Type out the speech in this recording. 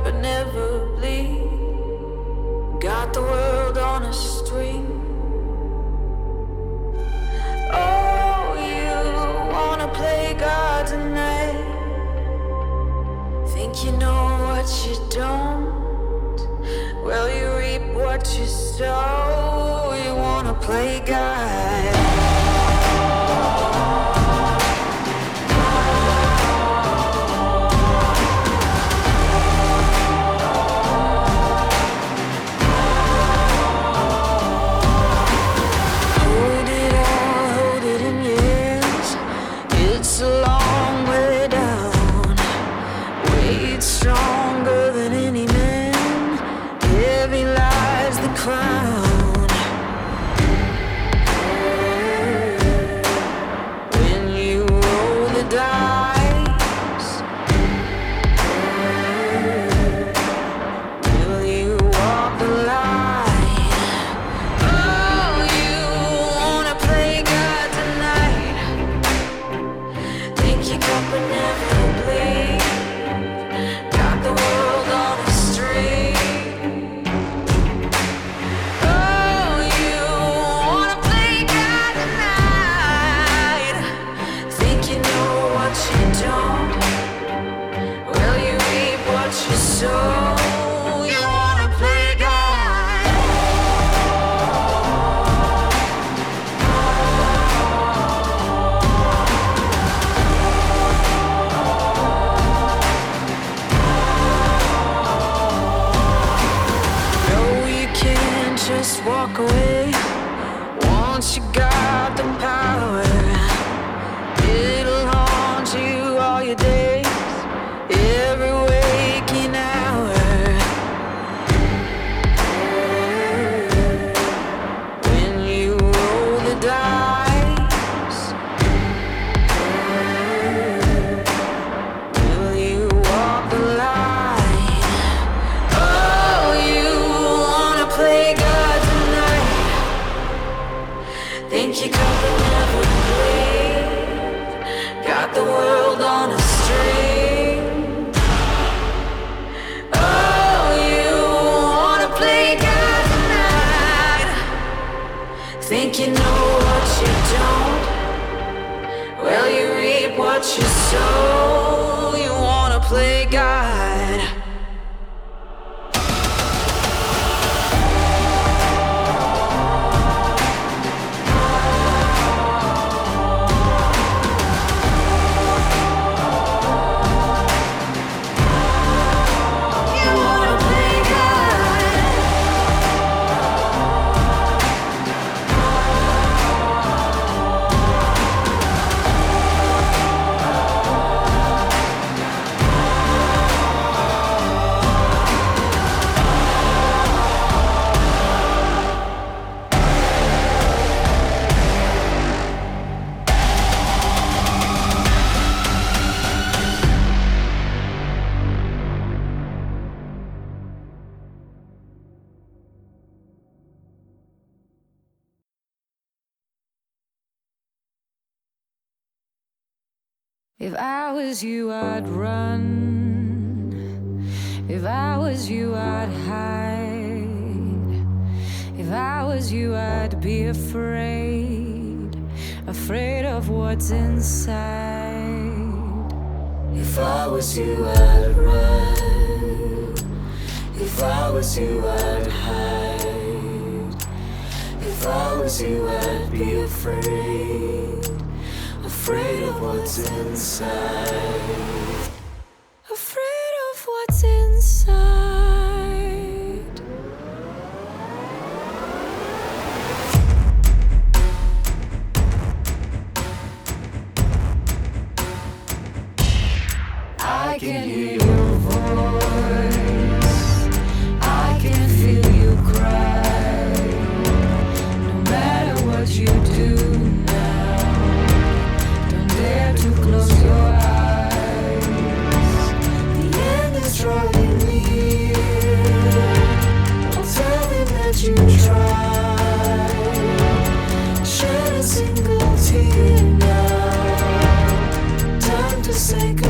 but never bleed. Got the world on a string. Oh, you wanna play God tonight? Think you know what you don't? Well, you reap what you sow. You wanna play God. Stronger than any man, heavy lies the crown. When you roll the dice, will you walk the line? Oh, you wanna play God tonight? Think your cup will never bleed. The world on a string. Oh, you wanna play God tonight? Think you know what you don't? Well, you reap what you sow. You wanna play God. Just walk away once you got the power. It'll haunt you all your days, every waking hour. When you roll the dice, will you walk the line? Oh, you wanna play God? Think you could never bleed. Got the world on a string. Oh, you wanna play God tonight? Think you know what you don't? Well, you reap what you sow. You wanna play God. If I was you, I'd run. If I was you, I'd hide. If I was you, I'd be afraid, afraid of what's inside. If I was you, I'd run. If I was you, I'd hide. If I was you, I'd be afraid, afraid of what's inside. Afraid of what's inside. I can hear your voice. I can feel you cry. No matter what you do now, don't dare to close your eyes. The end is drawing near. Don't tell them that you tried. Shed a single tear now. Time to say goodbye.